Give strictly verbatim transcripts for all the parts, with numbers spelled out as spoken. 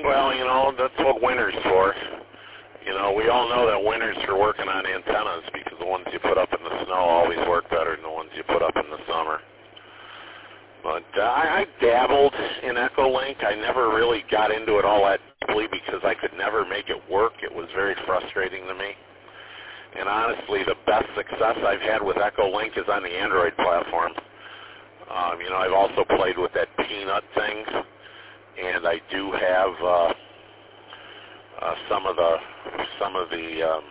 Well, you know, that's what winter's for. You know, we all know that winter's for working on antennas because the ones you put up in the snow always work better than the ones you put up in the summer. But uh, I, I dabbled in Echolink. I never really got into it all that deeply because I could never make it work. It was very frustrating to me. And honestly, the best success I've had with Echolink is on the Android platform. Um, you know, I've also played with that Peanut thing, and I do have uh, uh, some of the some of the um,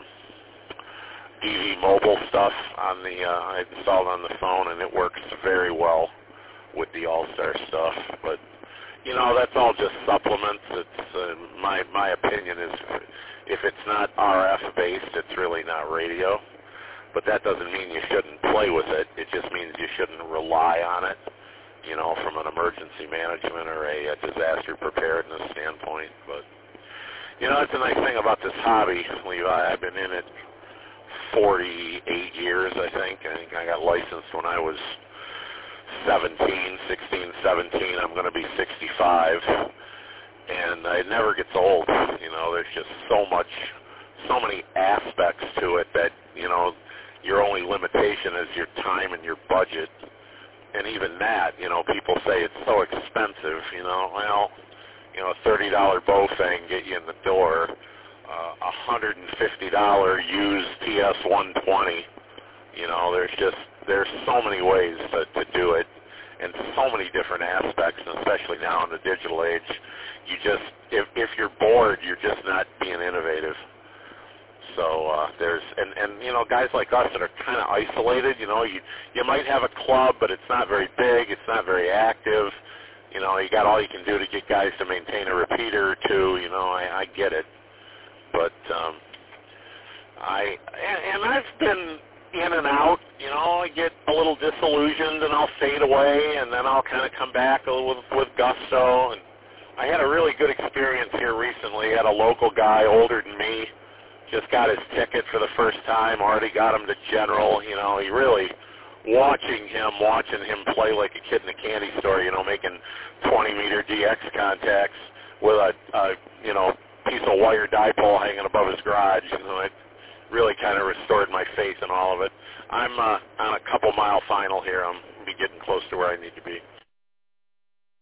D V mobile stuff on the uh, I installed on the phone, and it works very well with the All-Star stuff. But you know, that's all just supplements. It's uh, my my opinion is if it's not R F based, it's really not radio. But that doesn't mean you shouldn't play with it. It just means you shouldn't rely on it, you know, from an emergency management or a, a disaster preparedness standpoint. But, you know, it's a nice thing about this hobby, Levi. I've been in it forty-eight years, I think. I think I got licensed when I was seventeen, sixteen, seventeen. I'm going to be sixty-five. And it never gets old. You know, there's just so much, so many aspects to it that, you know, your only limitation is your time and your budget. And even that, you know, people say it's so expensive, you know. Well, you know, a thirty dollar Bofang get you in the door. Uh, a one hundred fifty dollar used T S one twenty. You know, there's just, there's so many ways to, to do it and so many different aspects, and especially now in the digital age. You just, if, if you're bored, you're just not being innovative. So uh, there's, and, and, you know, guys like us that are kind of isolated, you know, you, you might have a club, but it's not very big, it's not very active. You know, you got all you can do to get guys to maintain a repeater or two, you know, I, I get it. But um, I, and, and I've been in and out, you know, I get a little disillusioned and I'll fade away, and then I'll kind of come back a little with, with gusto. And I had a really good experience here recently. I had a local guy older than me, just got his ticket for the first time, already got him to general. You know, he really, watching him, watching him play like a kid in a candy store, you know, making twenty meter D X contacts with a, a you know, piece of wire dipole hanging above his garage. You know, it really kind of restored my faith in all of it. I'm uh, on a couple mile final here. I'm be getting close to where I need to be.